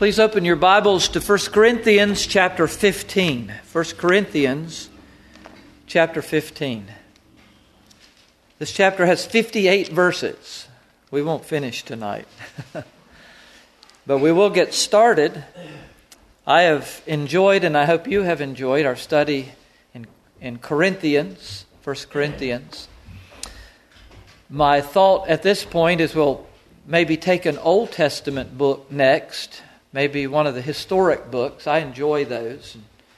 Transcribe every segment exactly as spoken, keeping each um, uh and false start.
Please open your Bibles to First Corinthians chapter fifteen. First Corinthians chapter fifteen. This chapter has fifty-eight verses. We won't finish tonight. But we will get started. I have enjoyed, and I hope you have enjoyed, our study in, in Corinthians, First Corinthians. My thought at this point is we'll maybe take an Old Testament book next. Maybe one of the historic books. I enjoy those.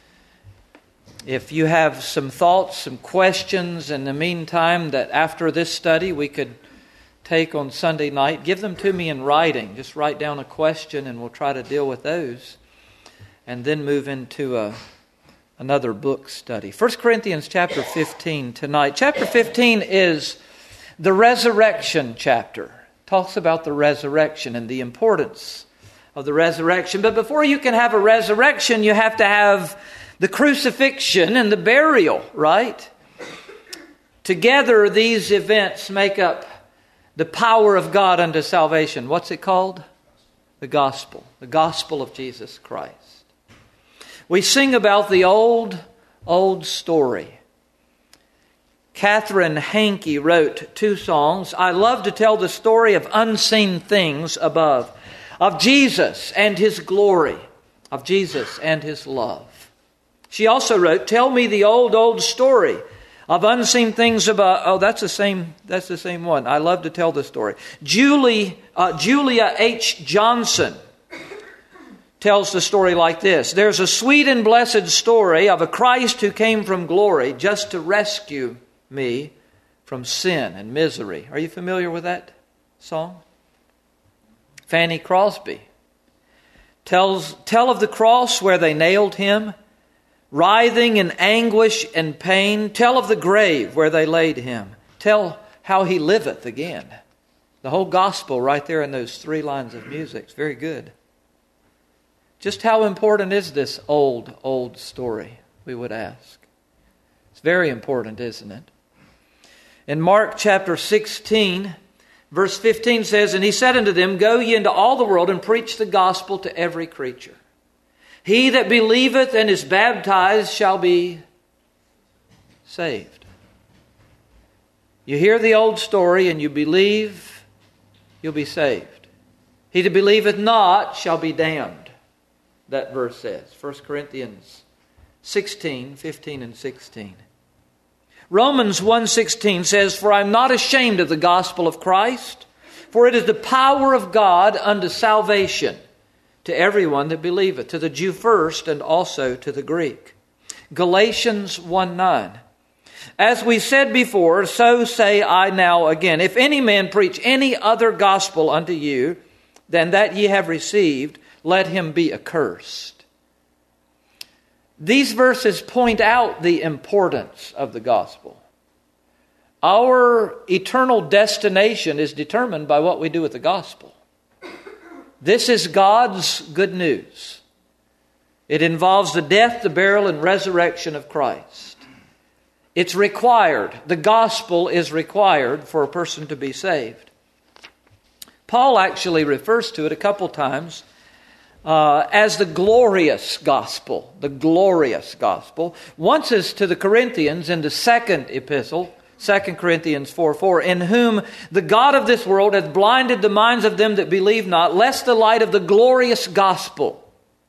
If you have some thoughts, some questions in the meantime that after this study we could take on Sunday night, give them to me in writing. Just write down a question and we'll try to deal with those. And then move into a, another book study. First Corinthians chapter fifteen tonight. Chapter fifteen is the resurrection chapter. Talks about the resurrection and the importance of the resurrection. But before you can have a resurrection, you have to have the crucifixion and the burial, right? Together, these events make up the power of God unto salvation. What's it called? The gospel. The gospel of Jesus Christ. We sing about the old, old story. Catherine Hankey wrote two songs. I love to tell the story of unseen things above, of Jesus and His glory, of Jesus and His love. She also wrote, tell me the old, old story of unseen things above. Oh, that's the same, that's the same one. I love to tell the story. Julie, uh, Julia H. Johnson tells the story like this. There's a sweet and blessed story of a Christ who came from glory just to rescue me from sin and misery. Are you familiar with that song? Fanny Crosby tells tell of the cross where they nailed Him, writhing in anguish and pain. Tell of the grave where they laid Him. Tell how He liveth again. The whole gospel right there in those three lines of music. It's very good. Just how important is this old, old story, we would ask. It's very important, isn't it? In Mark chapter sixteen, verse fifteen says, and He said unto them, go ye into all the world and preach the gospel to every creature. He that believeth and is baptized shall be saved. You hear the old story and you believe, you'll be saved. He that believeth not shall be damned. That verse says. First Corinthians sixteen, fifteen and sixteen. Romans one sixteen says, for I am not ashamed of the gospel of Christ, for it is the power of God unto salvation to everyone that believeth, to the Jew first and also to the Greek. Galatians one nine. As we said before, so say I now again, if any man preach any other gospel unto you than that ye have received, let him be accursed. These verses point out the importance of the gospel. Our eternal destination is determined by what we do with the gospel. This is God's good news. It involves the death, the burial, and resurrection of Christ. It's required. The gospel is required for a person to be saved. Paul actually refers to it a couple times uh, as the glorious gospel. The glorious gospel. Once is to the Corinthians in the second epistle, Second Corinthians four four, in whom the God of this world hath blinded the minds of them that believe not, lest the light of the glorious gospel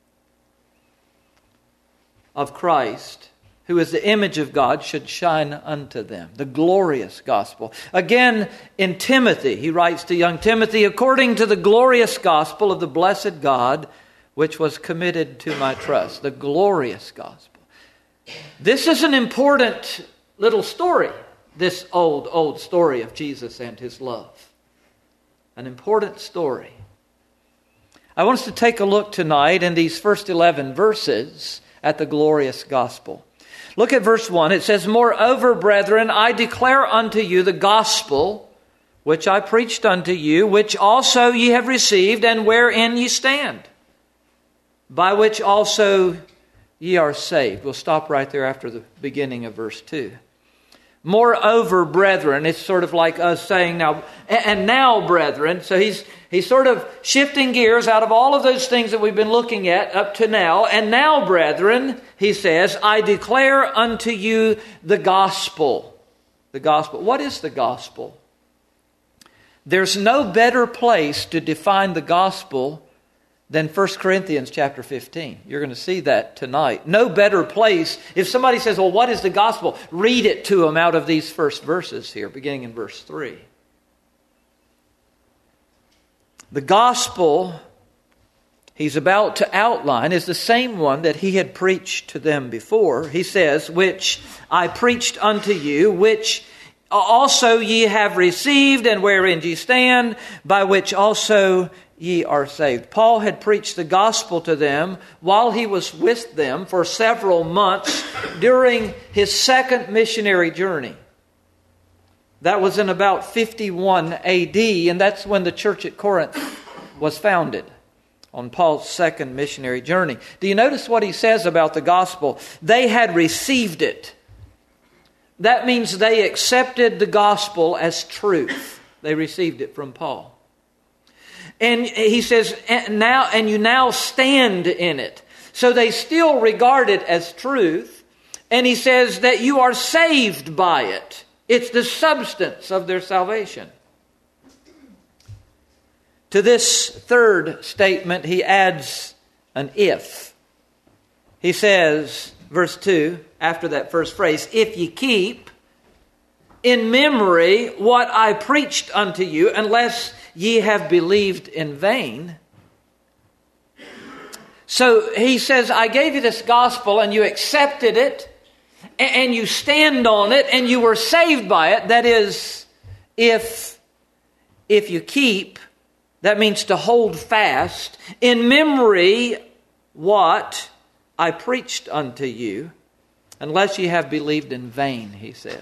of Christ, who is the image of God, should shine unto them. The glorious gospel. Again, in Timothy, he writes to young Timothy, according to the glorious gospel of the blessed God, which was committed to my trust. The glorious gospel. This is an important little story. This old, old story of Jesus and His love. An important story. I want us to take a look tonight in these first eleven verses at the glorious gospel. Look at verse one. It says, moreover, brethren, I declare unto you the gospel which I preached unto you, which also ye have received, and wherein ye stand, by which also ye are saved. We'll stop right there after the beginning of verse two. Moreover, brethren, it's sort of like us saying now, and now, brethren. So he's he's sort of shifting gears out of all of those things that we've been looking at up to now. And now, brethren, he says, I declare unto you the gospel. The gospel. What is the gospel? There's no better place to define the gospel than First Corinthians chapter fifteen. You're going to see that tonight. No better place. If somebody says, well, what is the gospel? Read it to them out of these first verses here, beginning in verse three. The gospel he's about to outline is the same one that he had preached to them before. He says, which I preached unto you, which also ye have received, and wherein ye stand, by which also ye are saved. Paul had preached the gospel to them while he was with them for several months during his second missionary journey. That was in about fifty-one A D, and that's when the church at Corinth was founded, on Paul's second missionary journey. Do you notice what he says about the gospel? They had received it. That means they accepted the gospel as truth. They received it from Paul. And he says, and now, and you now stand in it. So they still regard it as truth. And he says that you are saved by it. It's the substance of their salvation. To this third statement, he adds an if. He says, verse two, after that first phrase, if ye keep in memory what I preached unto you, unless ye have believed in vain. So he says, I gave you this gospel and you accepted it and you stand on it and you were saved by it. That is, if, if you keep, that means to hold fast in memory what I preached unto you, unless ye have believed in vain, he says.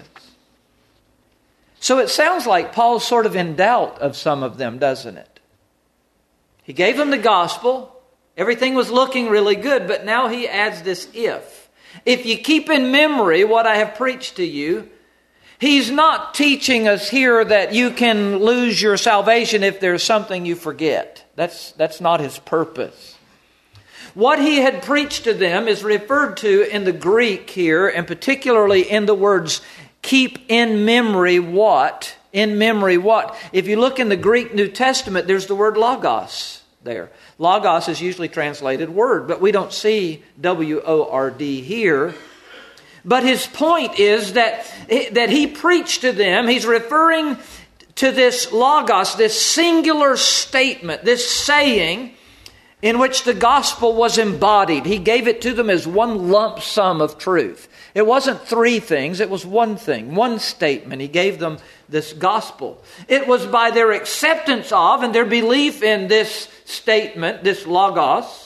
So it sounds like Paul's sort of in doubt of some of them, doesn't it? He gave them the gospel. Everything was looking really good, but now he adds this if. If you keep in memory what I have preached to you, he's not teaching us here that you can lose your salvation if there's something you forget. That's, that's not his purpose. What he had preached to them is referred to in the Greek here, and particularly in the words keep in memory what? In memory what? If you look in the Greek New Testament, there's the word logos there. Logos is usually translated word, but we don't see W O R D here. But his point is that, that he preached to them, he's referring to this logos, this singular statement, this saying in which the gospel was embodied. He gave it to them as one lump sum of truth. It wasn't three things, it was one thing, one statement. He gave them this gospel. It was by their acceptance of and their belief in this statement, this logos,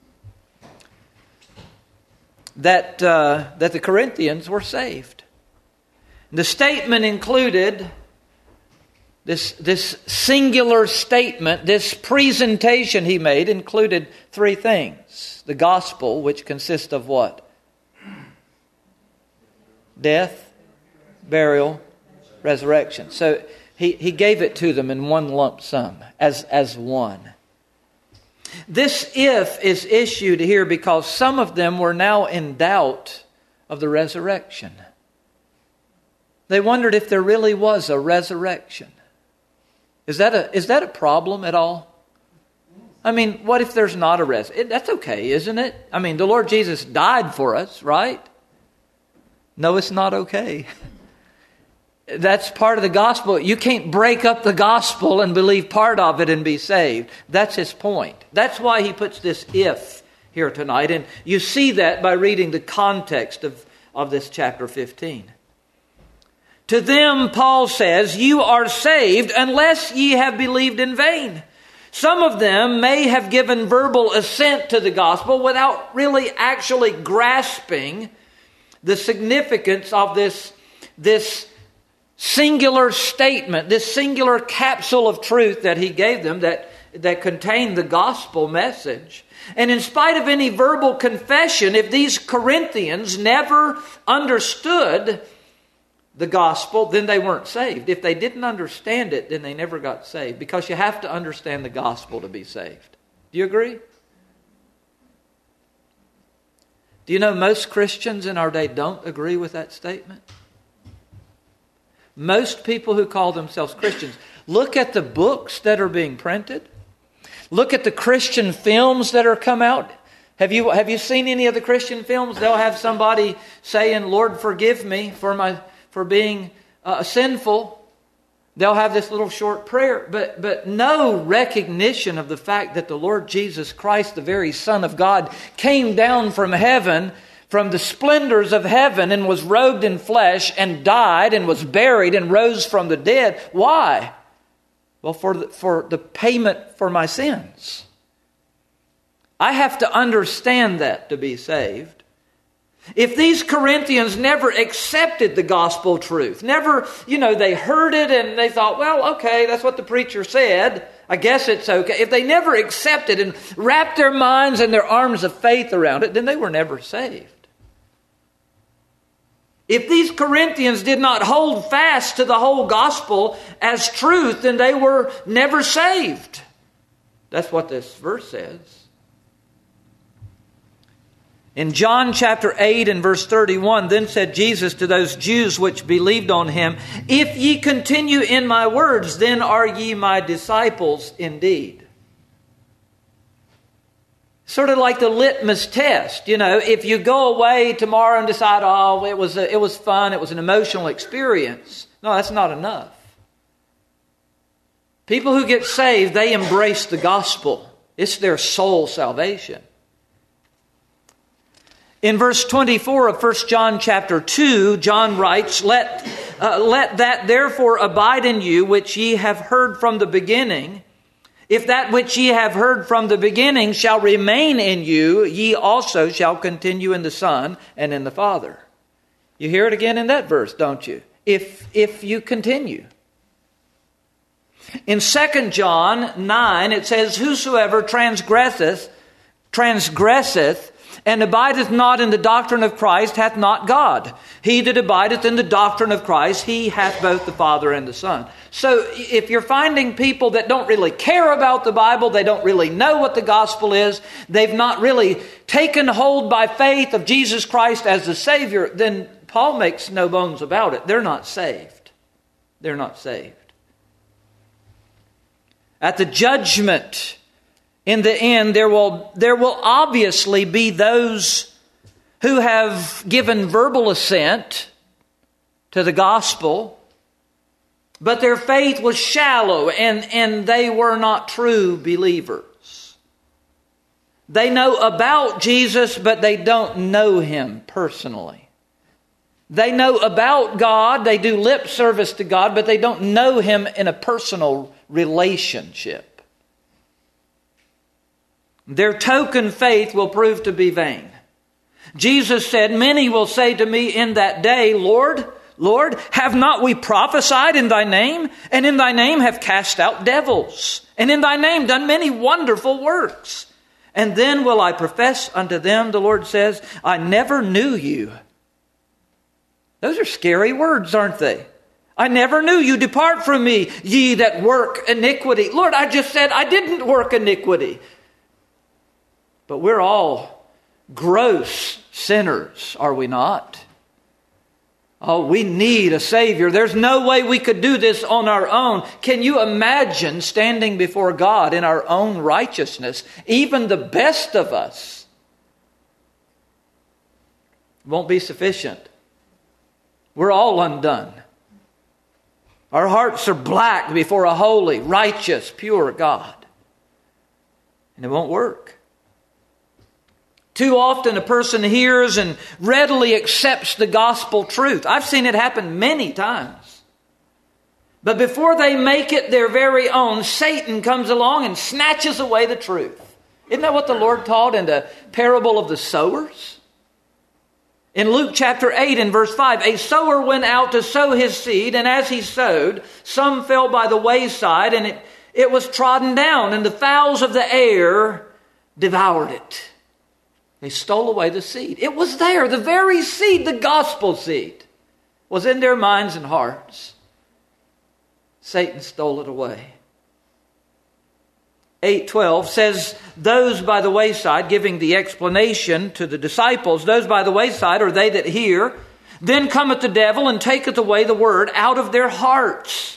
that, uh, that the Corinthians were saved. The statement included This, this singular statement, this presentation he made included three things. The gospel, which consists of what? Death, burial, resurrection. So he, he gave it to them in one lump sum, as, as one. This if is issued here because some of them were now in doubt of the resurrection. They wondered if there really was a resurrection. Is that a is that a problem at all? I mean, what if there's not a resurrection? That's okay, isn't it? I mean, the Lord Jesus died for us, right? No, it's not okay. That's part of the gospel. You can't break up the gospel and believe part of it and be saved. That's his point. That's why he puts this if here tonight. And you see that by reading the context of, of this chapter fifteen. To them, Paul says, you are saved unless ye have believed in vain. Some of them may have given verbal assent to the gospel without really actually grasping the significance of this, this singular statement, this singular capsule of truth that he gave them that, that contained the gospel message. And in spite of any verbal confession, if these Corinthians never understood the gospel, then they weren't saved. If they didn't understand it, then they never got saved. Because you have to understand the gospel to be saved. Do you agree? Do you know most Christians in our day don't agree with that statement? Most people who call themselves Christians, look at the books that are being printed. Look at the Christian films that are come out. Have you have you seen any of the Christian films? They'll have somebody saying, "Lord, forgive me for my for being uh, sinful." They'll have this little short prayer, but but no recognition of the fact that the Lord Jesus Christ, the very Son of God, came down from heaven, from the splendors of heaven, and was robed in flesh, and died, and was buried, and rose from the dead. Why? Well, for the, for the payment for my sins. I have to understand that to be saved. If these Corinthians never accepted the gospel truth, never, you know, they heard it and they thought, well, okay, that's what the preacher said. I guess it's okay. If they never accepted and wrapped their minds and their arms of faith around it, then they were never saved. If these Corinthians did not hold fast to the whole gospel as truth, then they were never saved. That's what this verse says. In John chapter eight and verse thirty-one, then said Jesus to those Jews which believed on him, "If ye continue in my words, then are ye my disciples indeed." Sort of like the litmus test. You know, if you go away tomorrow and decide, oh, it was, a, it was fun, it was an emotional experience. No, that's not enough. People who get saved, they embrace the gospel. It's their soul salvation. In verse twenty-four of First John chapter two, John writes, Let, uh, let that therefore abide in you which ye have heard from the beginning. If that which ye have heard from the beginning shall remain in you, ye also shall continue in the Son and in the Father. You hear it again in that verse, don't you? If, if you continue. In Second John nine, it says, Whosoever transgresseth, transgresseth, and abideth not in the doctrine of Christ hath not God. He that abideth in the doctrine of Christ, he hath both the Father and the Son. So if you're finding people that don't really care about the Bible, they don't really know what the gospel is, they've not really taken hold by faith of Jesus Christ as the Savior, then Paul makes no bones about it. They're not saved. They're not saved. At the judgment, in the end, there will, there will obviously be those who have given verbal assent to the gospel, but their faith was shallow and, and they were not true believers. They know about Jesus, but they don't know Him personally. They know about God, they do lip service to God, but they don't know Him in a personal relationship. Their token faith will prove to be vain. Jesus said, Many will say to me in that day, Lord, Lord, have not we prophesied in thy name? And in thy name have cast out devils? And in thy name done many wonderful works? And then will I profess unto them, the Lord says, I never knew you. Those are scary words, aren't they? I never knew you. Depart from me, ye that work iniquity. Lord, I just said I didn't work iniquity. But we're all gross sinners, are we not? Oh, we need a Savior. There's no way we could do this on our own. Can you imagine standing before God in our own righteousness? Even the best of us won't be sufficient. We're all undone. Our hearts are black before a holy, righteous, pure God. And it won't work. Too often a person hears and readily accepts the gospel truth. I've seen it happen many times. But before they make it their very own, Satan comes along and snatches away the truth. Isn't that what the Lord taught in the parable of the sowers? In Luke chapter eight and verse five, a sower went out to sow his seed, and as he sowed, some fell by the wayside, and it, it was trodden down, and the fowls of the air devoured it. They stole away the seed. It was there, the very seed, the gospel seed, was in their minds and hearts, Satan stole it away. eight twelve says, those by the wayside, giving the explanation to the disciples, those by the wayside are they that hear, then cometh the devil and taketh away the word out of their hearts,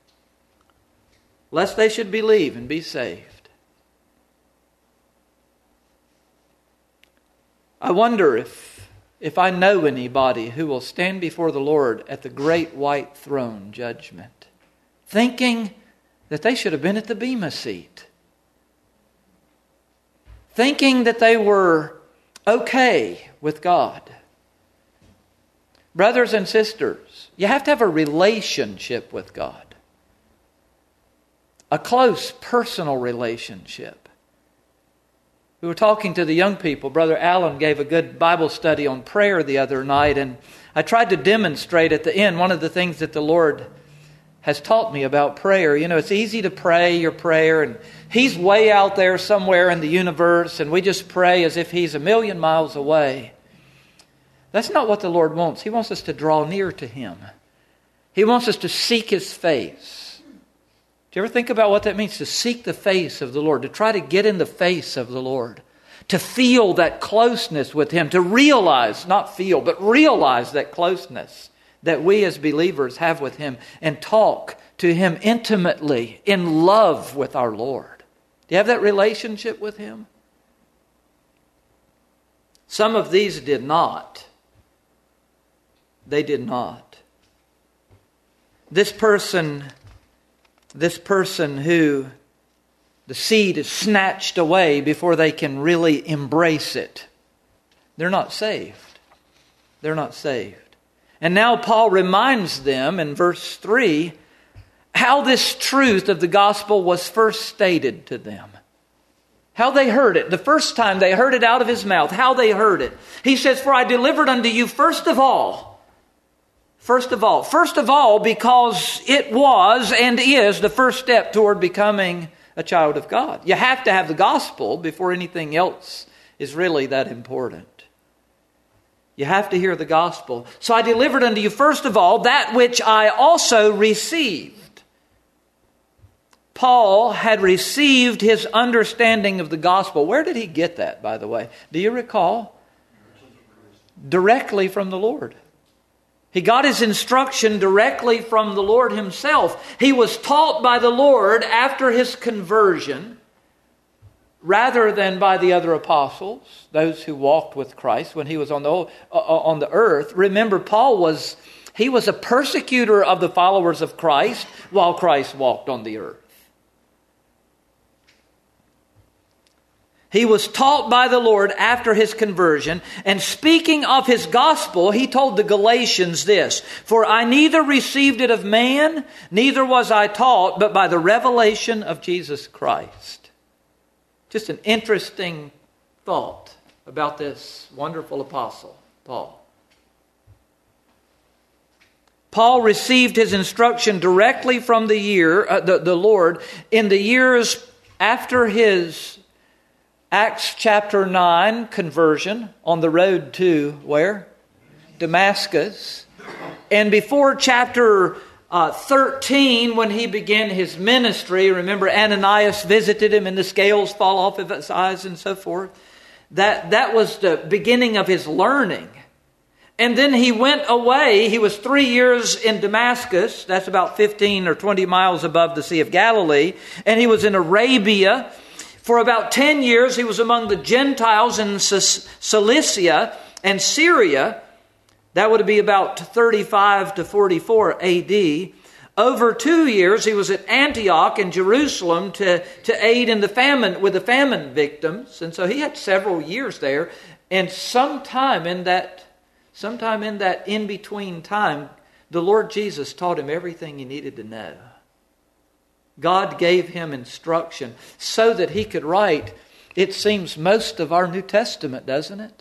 lest they should believe and be saved. I wonder if, if I know anybody who will stand before the Lord at the great white throne judgment, thinking that they should have been at the bema seat, thinking that they were okay with God. Brothers and sisters, you have to have a relationship with God. A close personal relationship. We were talking to the young people. Brother Allen gave a good Bible study on prayer the other night, and I tried to demonstrate at the end one of the things that the Lord has taught me about prayer. You know, it's easy to pray your prayer, and He's way out there somewhere in the universe, and we just pray as if He's a million miles away. That's not what the Lord wants. He wants us to draw near to Him. He wants us to seek His face. Do you ever think about what that means, to seek the face of the Lord, to try to get in the face of the Lord, to feel that closeness with Him, to realize, not feel, but realize that closeness that we as believers have with Him, and talk to Him intimately, in love with our Lord? Do you have that relationship with Him? Some of these did not. They did not. This person, this person who the seed is snatched away before they can really embrace it, they're not saved. They're not saved. And now Paul reminds them in verse three how this truth of the gospel was first stated to them. How they heard it. The first time they heard it out of his mouth. How they heard it. He says, for I delivered unto you first of all. First of all. First of all, because it was and is the first step toward becoming a child of God. You have to have the gospel before anything else is really that important. You have to hear the gospel. So I delivered unto you first of all that which I also received. Paul had received his understanding of the gospel. Where did he get that, by the way? Do you recall? Directly from the Lord. He got his instruction directly from the Lord Himself. He was taught by the Lord after his conversion, rather than by the other apostles, those who walked with Christ when He was on the uh, on the earth. Remember, Paul was he was a persecutor of the followers of Christ while Christ walked on the earth. He was taught by the Lord after his conversion. And speaking of his gospel, he told the Galatians this, for I neither received it of man, neither was I taught, but by the revelation of Jesus Christ. Just an interesting thought about this wonderful apostle, Paul. Paul received his instruction directly from the year, uh, the, the Lord in the years after his Acts chapter nine conversion on the road to where? Damascus. And before chapter uh, thirteen, when he began his ministry, remember Ananias visited him and the scales fall off of his eyes and so forth. That, that was the beginning of his learning. And then he went away. He was three years in Damascus. That's about fifteen or twenty miles above the Sea of Galilee. And he was in Arabia. For about ten years, he was among the Gentiles in Cilicia and Syria. That would be about thirty-five to forty-four A D. Over two years, he was at Antioch in Jerusalem to, to aid in the famine with the famine victims. And so he had several years there. And sometime in that, sometime in that in-between time, the Lord Jesus taught him everything he needed to know. God gave him instruction so that he could write, it seems, most of our New Testament, doesn't it?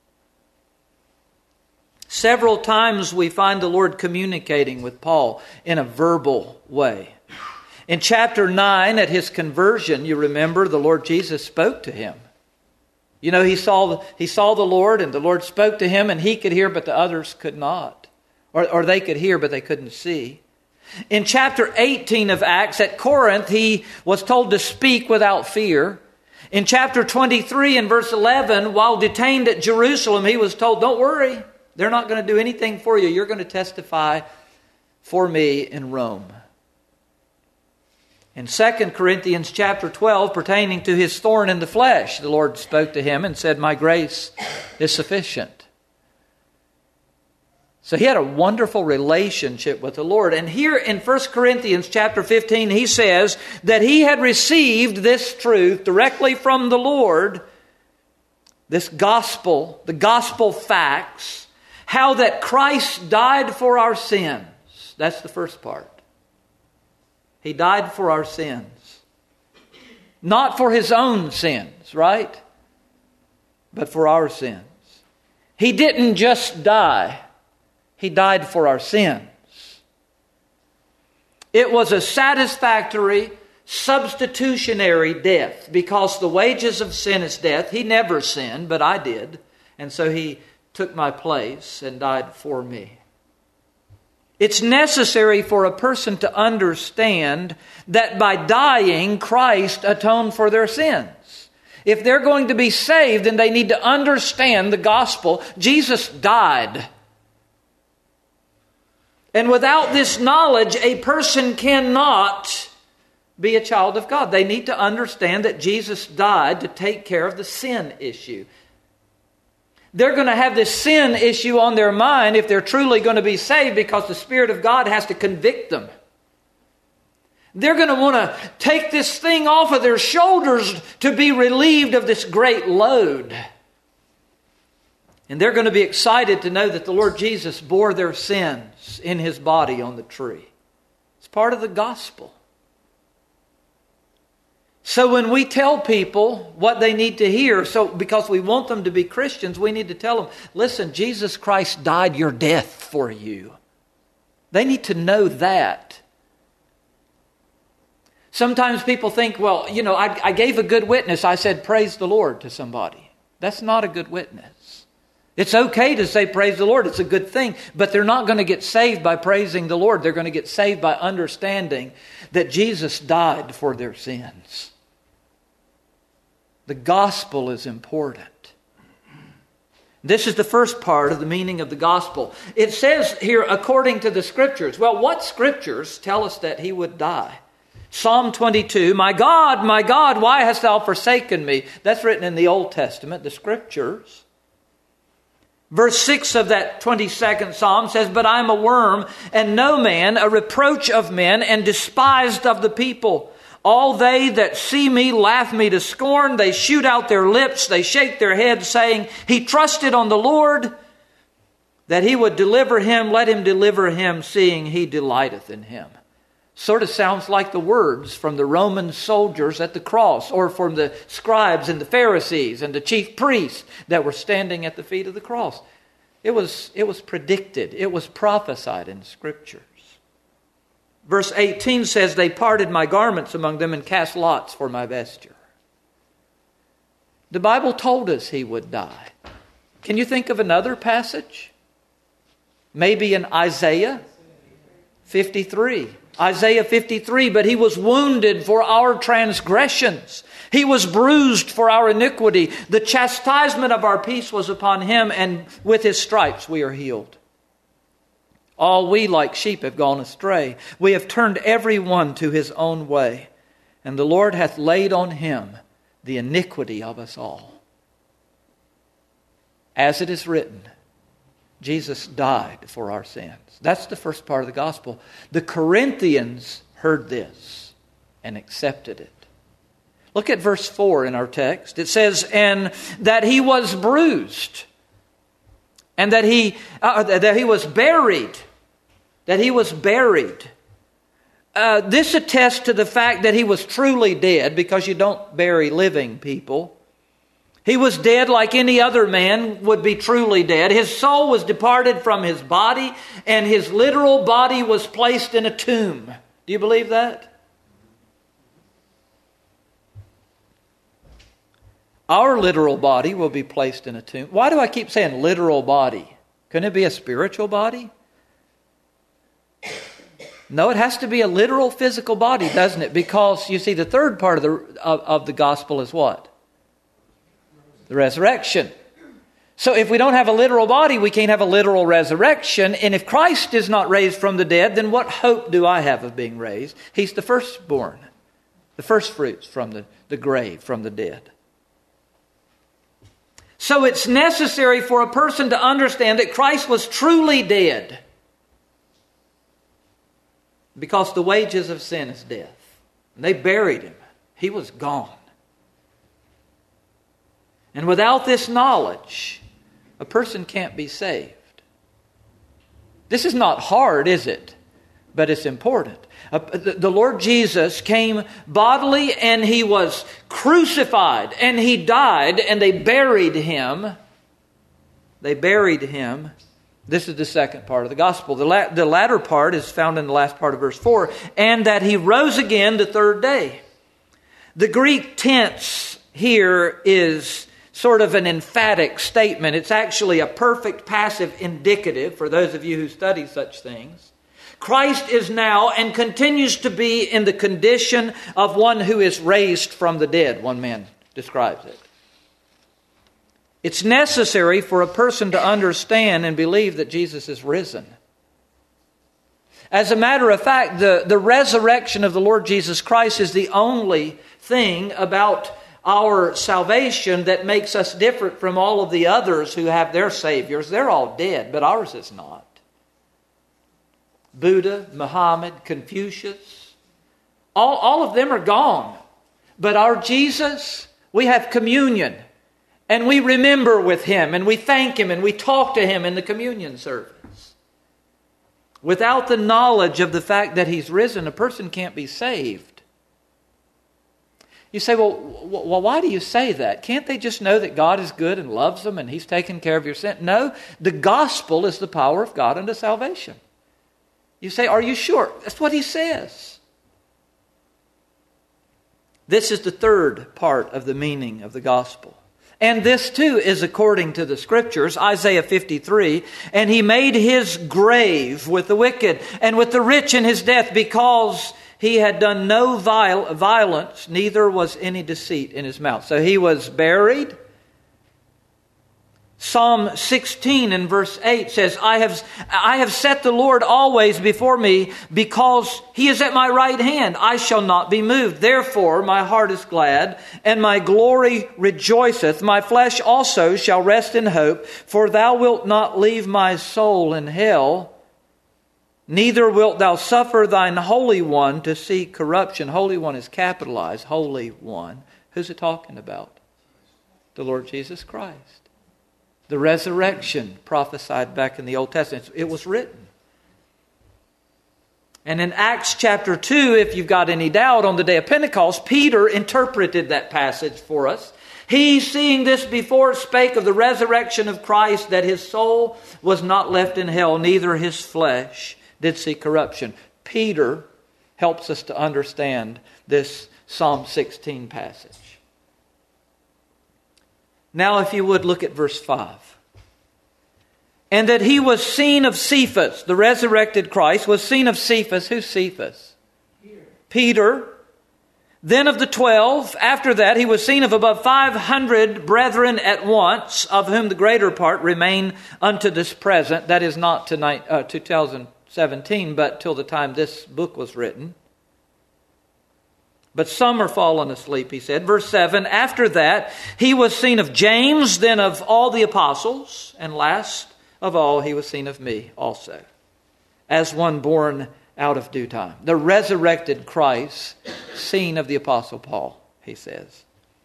Several times we find the Lord communicating with Paul in a verbal way. In chapter nine, at his conversion, you remember, the Lord Jesus spoke to him. You know, he saw, he saw the Lord, and the Lord spoke to him, and he could hear, but the others could not. Or, or they could hear, but they couldn't see. In chapter eighteen of Acts, at Corinth, he was told to speak without fear. In chapter twenty-three and verse eleven, while detained at Jerusalem, he was told, don't worry, they're not going to do anything for you. You're going to testify for me in Rome. In Second Corinthians chapter twelve, pertaining to his thorn in the flesh, the Lord spoke to him and said, my grace is sufficient. So he had a wonderful relationship with the Lord. And here in First Corinthians chapter fifteen, he says that he had received this truth directly from the Lord, this gospel, the gospel facts, how that Christ died for our sins. That's the first part. He died for our sins. Not for his own sins, right? But for our sins. He didn't just die. He died for our sins. It was a satisfactory, substitutionary death, because the wages of sin is death. He never sinned, but I did. And so he took my place and died for me. It's necessary for a person to understand that by dying, Christ atoned for their sins. If they're going to be saved, then they need to understand the gospel. Jesus died. And without this knowledge, a person cannot be a child of God. They need to understand that Jesus died to take care of the sin issue. They're going to have this sin issue on their mind if they're truly going to be saved, because the Spirit of God has to convict them. They're going to want to take this thing off of their shoulders to be relieved of this great load. And they're going to be excited to know that the Lord Jesus bore their sins in His body on the tree. It's part of the gospel. So when we tell people what they need to hear, so because we want them to be Christians, we need to tell them, listen, Jesus Christ died your death for you. They need to know that. Sometimes people think, well, you know, I, I gave a good witness. I said, praise the Lord to somebody. That's not a good witness. It's okay to say praise the Lord. It's a good thing. But they're not going to get saved by praising the Lord. They're going to get saved by understanding that Jesus died for their sins. The gospel is important. This is the first part of the meaning of the gospel. It says here, according to the Scriptures. Well, what Scriptures tell us that He would die? Psalm twenty-two, my God, my God, why hast thou forsaken me? That's written in the Old Testament, the Scriptures. Verse six of that twenty-second Psalm says, but I am a worm and no man, a reproach of men and despised of the people. All they that see me laugh me to scorn. They shoot out their lips. They shake their heads, saying, he trusted on the Lord that He would deliver him. Let Him deliver him, seeing He delighteth in him. Sort of sounds like the words from the Roman soldiers at the cross, or from the scribes and the Pharisees and the chief priests that were standing at the feet of the cross. It was, it was predicted. It was prophesied in Scriptures. Verse eighteen says, they parted my garments among them and cast lots for my vesture. The Bible told us He would die. Can you think of another passage? Maybe in Isaiah fifty-three. Isaiah fifty-three, but He was wounded for our transgressions. He was bruised for our iniquity. The chastisement of our peace was upon Him, and with His stripes we are healed. All we like sheep have gone astray. We have turned every one to his own way, and the Lord hath laid on Him the iniquity of us all. As it is written, Jesus died for our sins. That's the first part of the gospel. The Corinthians heard this and accepted it. Look at verse four in our text. It says, and that He was bruised, and that He uh, that He was buried. That He was buried. Uh, this attests to the fact that He was truly dead, because you don't bury living people. He was dead like any other man would be truly dead. His soul was departed from His body, and His literal body was placed in a tomb. Do you believe that? Our literal body will be placed in a tomb. Why do I keep saying literal body? Couldn't it be a spiritual body? No, it has to be a literal physical body, doesn't it? Because, you see, the third part of the, of, of the gospel is what? The resurrection. So if we don't have a literal body, we can't have a literal resurrection. And if Christ is not raised from the dead, then what hope do I have of being raised? He's the firstborn, the first fruits from the, the grave, from the dead. So it's necessary for a person to understand that Christ was truly dead. Because the wages of sin is death. And they buried him. He was gone. And without this knowledge, a person can't be saved. This is not hard, is it? But it's important. Uh, the, the Lord Jesus came bodily and He was crucified and He died and they buried Him. They buried Him. This is the second part of the gospel. The, la- the latter part is found in the last part of verse four. And that He rose again the third day. The Greek tense here is sort of an emphatic statement. It's actually a perfect passive indicative for those of you who study such things. Christ is now and continues to be in the condition of one who is raised from the dead, one man describes it. It's necessary for a person to understand and believe that Jesus is risen. As a matter of fact, the, the resurrection of the Lord Jesus Christ is the only thing about our salvation that makes us different from all of the others who have their saviors. They're all dead, but ours is not. Buddha, Muhammad, Confucius, all, all of them are gone. But our Jesus, we have communion. And we remember with Him, and we thank Him, and we talk to Him in the communion service. Without the knowledge of the fact that He's risen, a person can't be saved. You say, well, well, why do you say that? Can't they just know that God is good and loves them and He's taken care of your sin? No, the gospel is the power of God unto salvation. You say, are you sure? That's what He says. This is the third part of the meaning of the gospel. And this too is according to the Scriptures, Isaiah fifty-three. And He made His grave with the wicked and with the rich in His death, because He had done no violence, neither was any deceit in His mouth. So He was buried. Psalm sixteen and verse eight says, I have, I have set the Lord always before me, because He is at my right hand. I shall not be moved. Therefore my heart is glad, and my glory rejoiceth. My flesh also shall rest in hope, for Thou wilt not leave my soul in hell, neither wilt Thou suffer Thine Holy One to see corruption. Holy One is capitalized, Holy One. Who's it talking about? The Lord Jesus Christ. The resurrection prophesied back in the Old Testament. It was written. And in Acts chapter two, if you've got any doubt, on the day of Pentecost, Peter interpreted that passage for us. He, seeing this before, spake of the resurrection of Christ, that His soul was not left in hell, neither His flesh did see corruption. Peter helps us to understand this Psalm sixteen passage. Now, if you would, look at verse five. And that He was seen of Cephas, the resurrected Christ, was seen of Cephas. Who's Cephas? Peter. Peter. Then of the twelve. After that, He was seen of above five hundred brethren at once, of whom the greater part remain unto this present. That is not tonight, uh, two thousand seventeen, but till the time this book was written. But some are fallen asleep, he said. Verse seven, after that, He was seen of James, then of all the apostles, and last of all, He was seen of me also, as one born out of due time. The resurrected Christ, seen of the Apostle Paul, he says.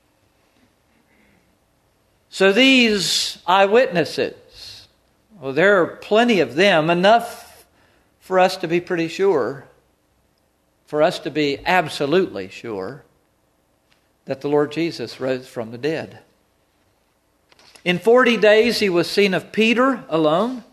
So these eyewitnesses, well, there are plenty of them, enough for us to be pretty sure, for us to be absolutely sure that the Lord Jesus rose from the dead. In forty days He was seen of Peter alone.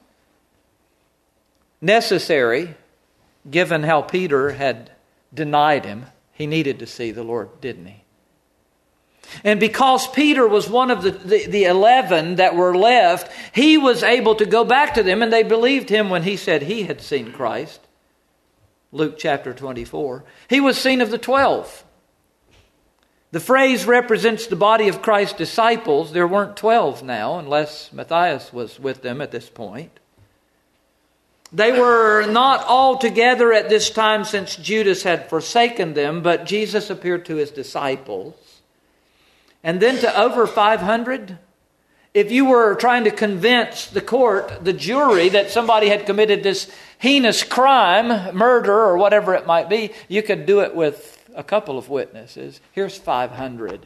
Necessary, given how Peter had denied Him. He needed to see the Lord, didn't he? And because Peter was one of the, the, the eleven that were left, he was able to go back to them, and they believed him when he said he had seen Christ. Luke chapter twenty-four. He was seen of the twelve. The phrase represents the body of Christ's disciples. There weren't twelve now, unless Matthias was with them at this point. They were not all together at this time since Judas had forsaken them, but Jesus appeared to his disciples. And then to over five hundred. If you were trying to convince the court, the jury, that somebody had committed this heinous crime, murder or whatever it might be, you could do it with a couple of witnesses. Here's five hundred.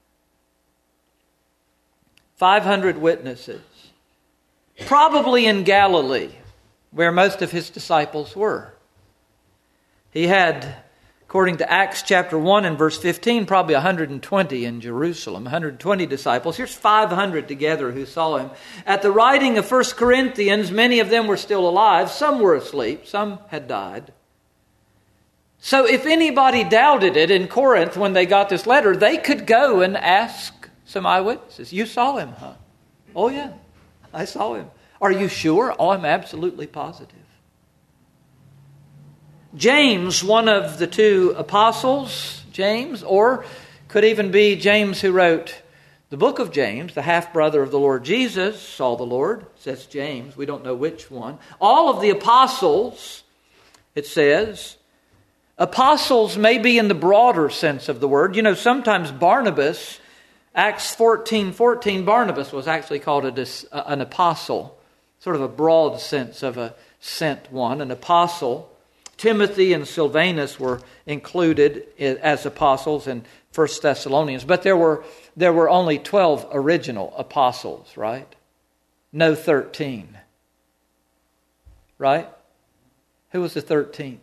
five hundred witnesses. Probably in Galilee, where most of his disciples were. He had, according to Acts chapter one and verse fifteen, probably one hundred twenty in Jerusalem, one hundred twenty disciples. Here's five hundred together who saw him. At the writing of First Corinthians, many of them were still alive. Some were asleep. Some had died. So if anybody doubted it in Corinth when they got this letter, they could go and ask some eyewitnesses. You saw him, huh? Oh, yeah, I saw him. Are you sure? Oh, I'm absolutely positive. James, one of the two apostles, James, or could even be James who wrote the book of James, the half-brother of the Lord Jesus, saw the Lord, says James. We don't know which one. All of the apostles, it says, apostles may be in the broader sense of the word. You know, sometimes Barnabas, Acts fourteen fourteen, Barnabas was actually called a, an apostle, sort of a broad sense of a sent one, an apostle. Timothy and Silvanus were included as apostles in First Thessalonians, but there were there were only twelve original apostles, right? No thirteen. Right? Who was the thirteenth?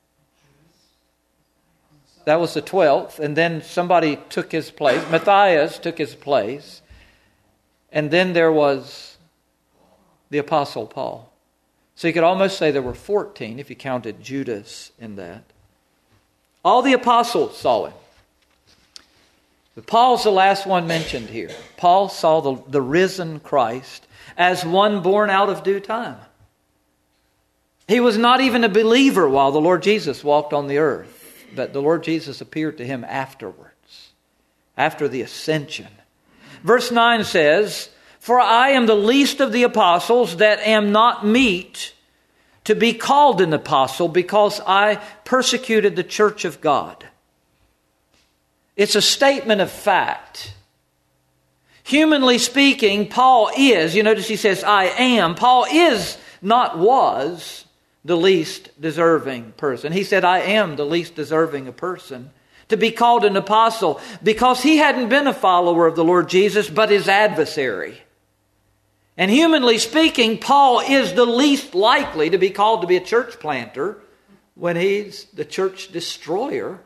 That was the twelfth, and then somebody took his place. Matthias took his place. And then there was the Apostle Paul. So you could almost say there were fourteen if you counted Judas in that. All the apostles saw him. But Paul's the last one mentioned here. Paul saw the, the risen Christ as one born out of due time. He was not even a believer while the Lord Jesus walked on the earth. But the Lord Jesus appeared to him afterwards, after the ascension. Verse nine says, "For I am the least of the apostles, that am not meet to be called an apostle, because I persecuted the church of God." It's a statement of fact. Humanly speaking, Paul is, you notice he says, I am. Paul is, not was, the least deserving person. He said, I am the least deserving a person to be called an apostle, because he hadn't been a follower of the Lord Jesus, but his adversary. And humanly speaking, Paul is the least likely to be called to be a church planter when he's the church destroyer.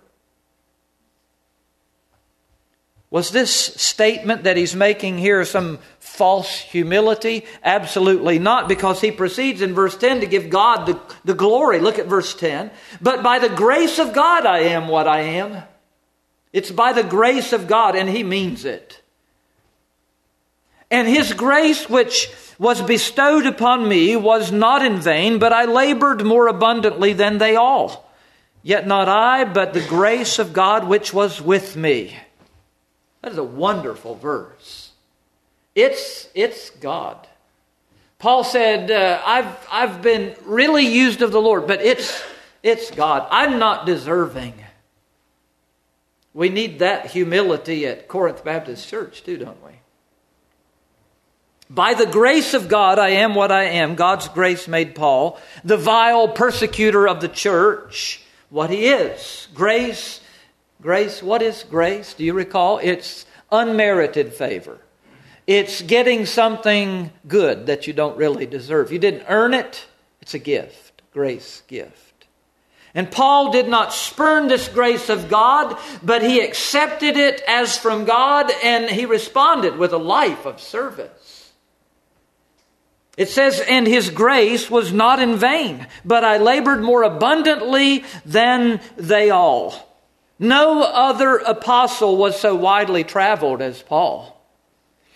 Was this statement that he's making here some false humility? Absolutely not, because he proceeds in verse ten to give God the, the glory. Look at verse ten. But by the grace of God I am what I am. It's by the grace of God, and he means it. And his grace which was bestowed upon me was not in vain, but I labored more abundantly than they all. Yet not I, but the grace of God which was with me. That is a wonderful verse. It's, it's God. Paul said, uh, I've, I've been really used of the Lord, but it's, it's God. I'm not deserving. We need that humility at Corinth Baptist Church too, don't we? By the grace of God, I am what I am. God's grace made Paul the vile persecutor of the church what he is. Grace Grace, what is grace? Do you recall? It's unmerited favor. It's getting something good that you don't really deserve. You didn't earn it. It's a gift. Grace gift. And Paul did not spurn this grace of God, but he accepted it as from God, and he responded with a life of service. It says, and his grace was not in vain, but I labored more abundantly than they all. No other apostle was so widely traveled as Paul.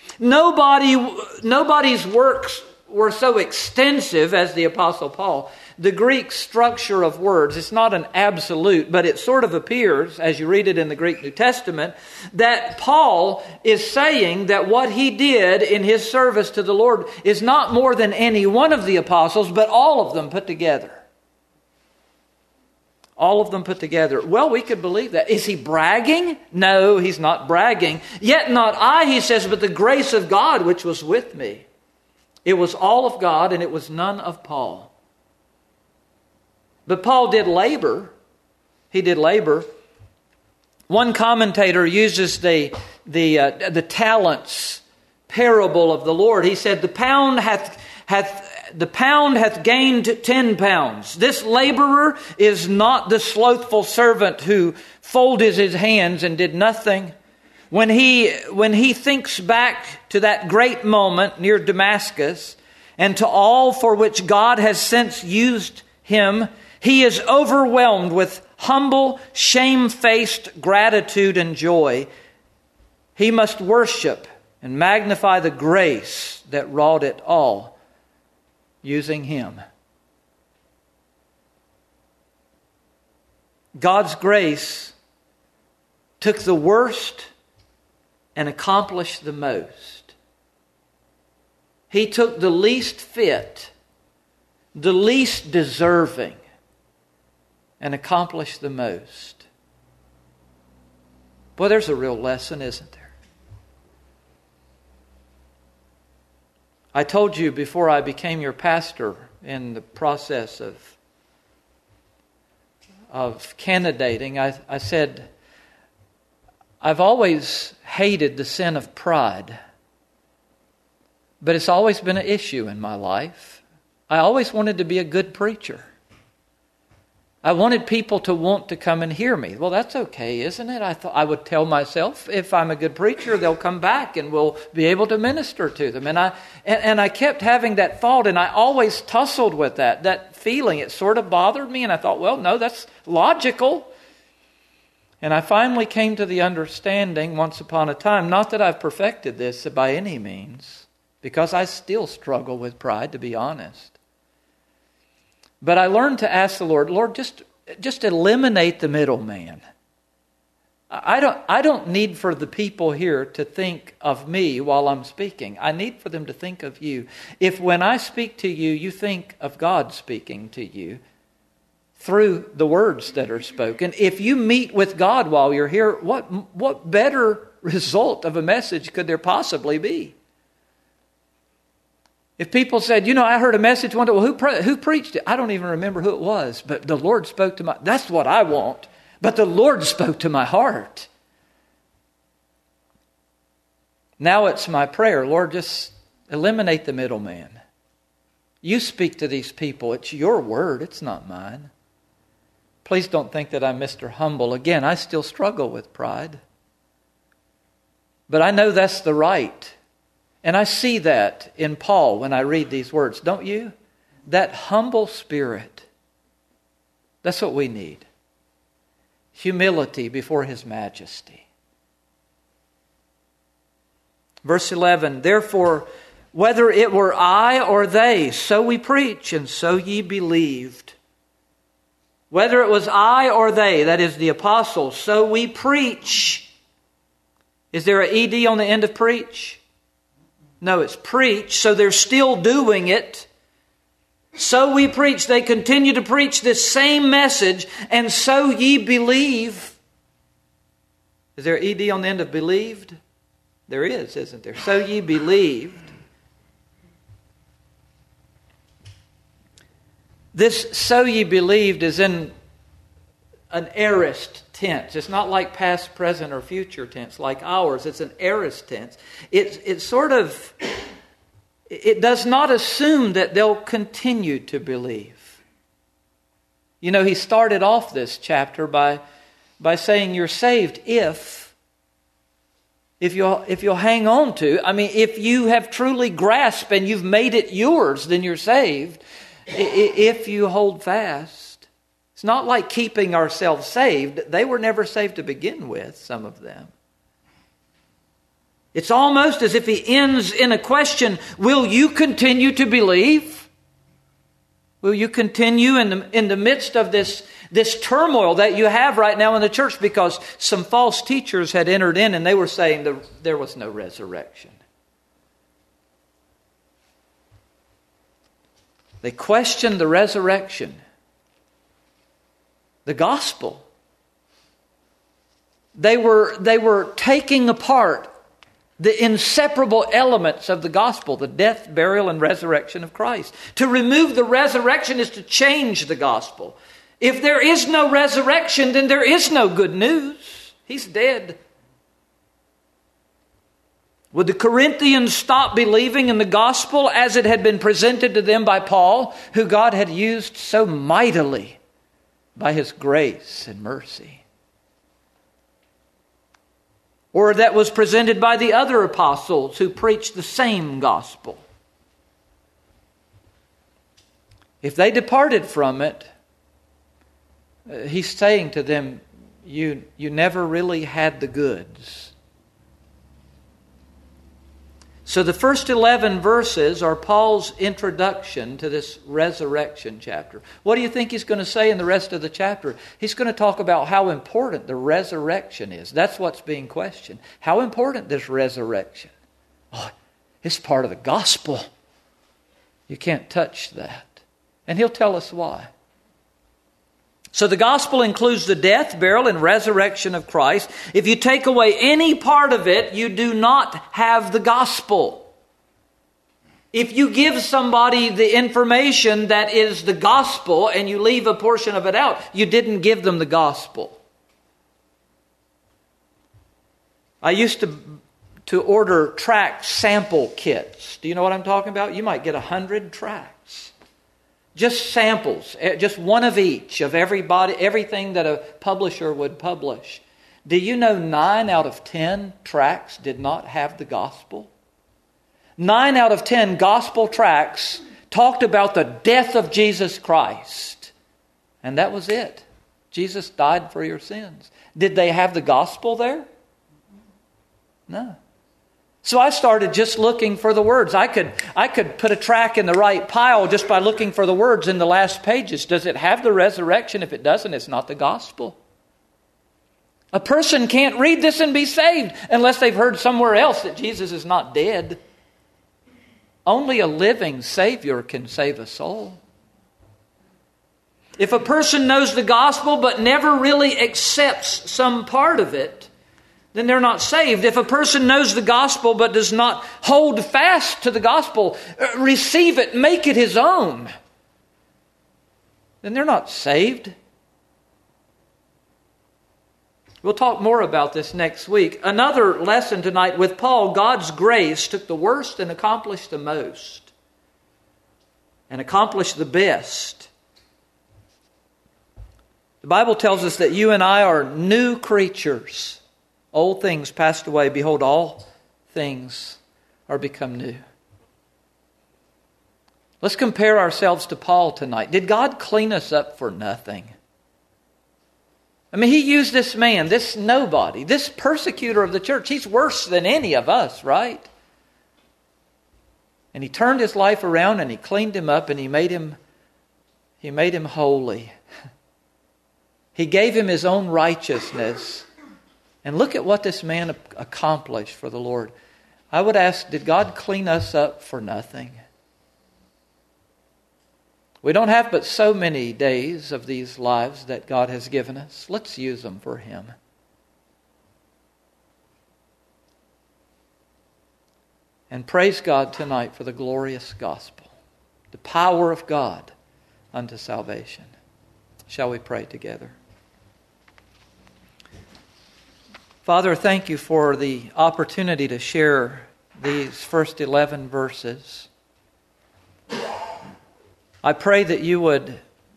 Nobody, nobody's works were so extensive as the Apostle Paul. the Greek structure of words. It's not an absolute, but it sort of appears, as you read it in the Greek New Testament, that Paul is saying that what he did in his service to the Lord is not more than any one of the apostles, but all of them put together. All of them put together. Well, we could believe that. Is he bragging? No, he's not bragging. Yet not I, he says, but the grace of God which was with me. It was all of God and it was none of Paul. But Paul did labor. He did labor. One commentator uses the, the, uh, the talents parable of the Lord. He said, the pound hath, hath The pound hath gained ten pounds. This laborer is not the slothful servant who folded his hands and did nothing. When he, when he thinks back to that great moment near Damascus and to all for which God has since used him, he is overwhelmed with humble, shamefaced gratitude and joy. He must worship and magnify the grace that wrought it all, using him. God's grace took the worst and accomplished the most. He took the least fit, the least deserving, and accomplished the most. Boy, there's a real lesson, isn't there? I told you before I became your pastor in the process of, of candidating, I, I said, I've always hated the sin of pride, but it's always been an issue in my life. I always wanted to be a good preacher. I wanted people to want to come and hear me. Well, that's okay, isn't it? I thought I would tell myself, if I'm a good preacher, they'll come back and we'll be able to minister to them. And I and, and I kept having that thought, and I always tussled with that, that feeling. It sort of bothered me, and I thought, well, no, that's logical. And I finally came to the understanding once upon a time, not that I've perfected this by any means, because I still struggle with pride, to be honest. But I learned to ask the Lord, Lord, just, just eliminate the middleman. I don't, I don't need for the people here to think of me while I'm speaking. I need for them to think of you. If when I speak to you, you think of God speaking to you through the words that are spoken, if you meet with God while you're here, what, what better result of a message could there possibly be? If people said, you know, I heard a message one day, well, who, pre- who preached it? I don't even remember who it was, but the Lord spoke to my, that's what I want. But the Lord spoke to my heart. Now it's my prayer, Lord, just eliminate the middleman. You speak to these people. It's your word. It's not mine. Please don't think that I'm Mister Humble. Again, I still struggle with pride. But I know that's the right. And I see that in Paul when I read these words, don't you? That humble spirit. That's what we need. Humility before His majesty. Verse eleven, therefore, whether it were I or they, so we preach, and so ye believed. Whether it was I or they, that is the apostles, so we preach. Is there an E D on the end of preach? No, it's preach, so they're still doing it. So we preach. They continue to preach this same message, and so ye believe. Is there E D on the end of believed? There is, isn't there? So ye believed. This so ye believed is in an aorist tense. It's not like past, present, or future tense like ours. It's an aorist tense. It, it sort of, it does not assume that they'll continue to believe. You know, he started off this chapter by, by saying you're saved if, if you'll, if you'll hang on to, I mean, if you have truly grasped and you've made it yours, then you're saved. If you hold fast. It's not like keeping ourselves saved. They were never saved to begin with, some of them. It's almost as if he ends in a question, will you continue to believe? Will you continue in the, in the midst of this, this turmoil that you have right now in the church? Because some false teachers had entered in and they were saying the, there was no resurrection. They questioned the resurrection, the gospel. They were, they were taking apart the inseparable elements of the gospel, the death, burial, and resurrection of Christ. To remove the resurrection is to change the gospel. If there is no resurrection, then there is no good news. He's dead. Would the Corinthians stop believing in the gospel as it had been presented to them by Paul, who God had used so mightily by His grace and mercy? Or that was presented by the other apostles who preached the same gospel? If they departed from it, uh, he's saying to them, you, you never really had the goods. So the first eleven verses are Paul's introduction to this resurrection chapter. What do you think he's going to say in the rest of the chapter? He's going to talk about how important the resurrection is. That's what's being questioned. How important this resurrection? Oh, it's part of the gospel. You can't touch that. And he'll tell us why. So the gospel includes the death, burial, and resurrection of Christ. If you take away any part of it, you do not have the gospel. If you give somebody the information that is the gospel and you leave a portion of it out, you didn't give them the gospel. I used to, to order tract sample kits. Do you know what I'm talking about? You might get a hundred tracts. Just samples, just one of each of everybody, everything that a publisher would publish. Do you know nine out of ten tracts did not have the gospel? Nine out of ten gospel tracts talked about the death of Jesus Christ. And that was it. Jesus died for your sins. Did they have the gospel there? No. So I started just looking for the words. I could I could put a track in the right pile just by looking for the words in the last pages. Does it have the resurrection? If it doesn't, it's not the gospel. A person can't read this and be saved unless they've heard somewhere else that Jesus is not dead. Only a living Savior can save a soul. If a person knows the gospel but never really accepts some part of it, then they're not saved. If a person knows the gospel but does not hold fast to the gospel, receive it, make it his own, then they're not saved. We'll talk more about this next week. Another lesson tonight with Paul, God's grace took the worst and accomplished the most, and accomplished the best. The Bible tells us that you and I are new creatures. Old things passed away. Behold, all things are become new. Let's compare ourselves to Paul tonight. Did God clean us up for nothing? I mean, He used this man, this nobody, this persecutor of the church. He's worse than any of us, right? And He turned his life around and He cleaned him up and He made him, He made him holy. He gave him His own righteousness. And look at what this man accomplished for the Lord. I would ask, did God clean us up for nothing? We don't have but so many days of these lives that God has given us. Let's use them for Him. And praise God tonight for the glorious gospel, the power of God unto salvation. Shall we pray together? Father, thank You for the opportunity to share these first eleven verses. I pray that You would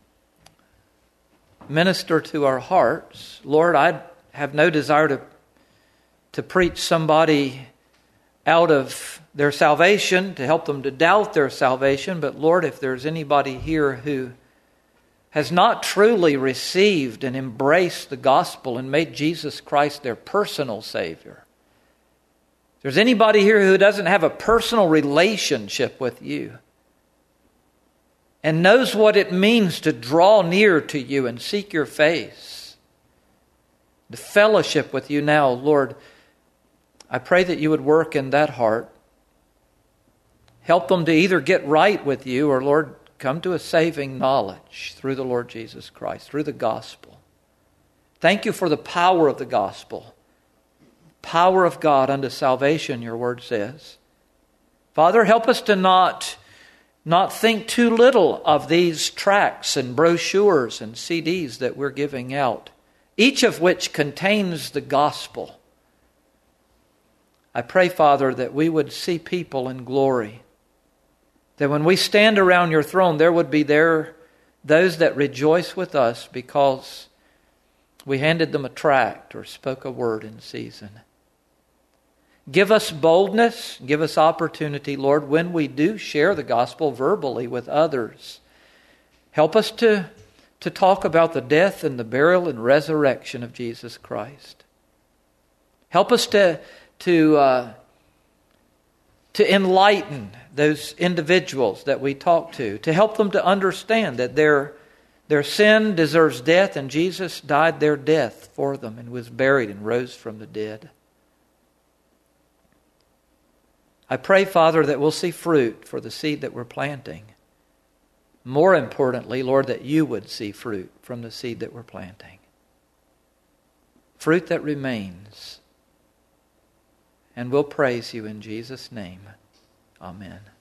minister to our hearts. Lord, I have no desire to, to preach somebody out of their salvation, to help them to doubt their salvation. But Lord, if there's anybody here who has not truly received and embraced the gospel and made Jesus Christ their personal Savior, if there's anybody here who doesn't have a personal relationship with You, and knows what it means to draw near to you and seek your face, to fellowship with you now, Lord, I pray that you would work in that heart. Help them to either get right with you or, Lord, come to a saving knowledge through the Lord Jesus Christ, through the gospel. Thank you for the power of the gospel. Power of God unto salvation, your word says. Father, help us to not, not think too little of these tracts and brochures and C Ds that we're giving out, each of which contains the gospel. I pray, Father, that we would see people in glory. That when we stand around your throne, there would be there those that rejoice with us because we handed them a tract or spoke a word in season. Give us boldness, give us opportunity, Lord, when we do share the gospel verbally with others. Help us to, to talk about the death and the burial and resurrection of Jesus Christ. Help us to, to, uh, to enlighten those individuals that we talk to, to help them to understand that their, their sin deserves death and Jesus died their death for them and was buried and rose from the dead. I pray, Father, that we'll see fruit for the seed that we're planting. More importantly, Lord, that you would see fruit from the seed that we're planting. Fruit that remains. And we'll praise you in Jesus' name. Amen.